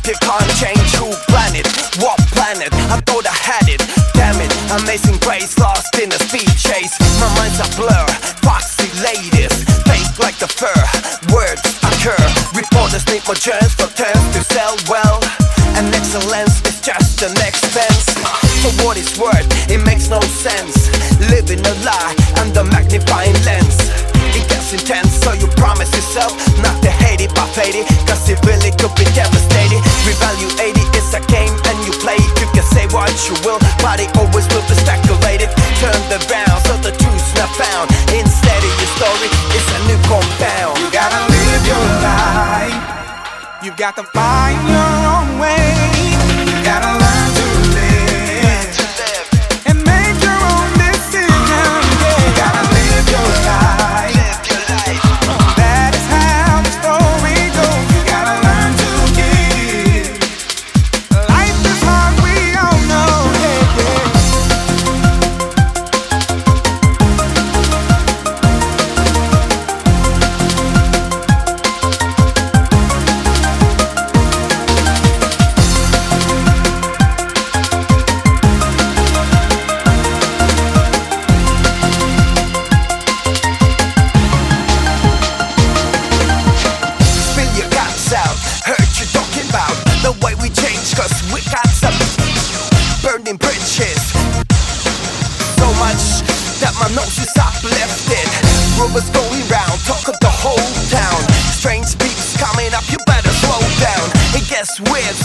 You can't change who planned it, what planet. I thought I had it, damn it. Amazing grace, lost in a speed chase. My mind's a blur, foxy ladies, fake like the fur. Words occur, reporters need more germs for terms to sell well. And excellence is just an expense. For what it's worth, it makes no sense. Living a lie under magnifying lens. It gets intense, so you promise yourself not to hate it but fade it, cause it really could be devastating. Revalue 80 is a game and you play it. You can say what you will, but it always will be speculated. Turned around so the truth's not found. Instead of your story, it's a new compound. You gotta live your life. You've got to find your own way. You gotta learn to live and make your own decisions. Yeah, you gotta live your life. That is how the story goes. You gotta learn to give. Life is hard, we all know. Cause we got some burning bridges, so much that my nose is uplifted. Rumors go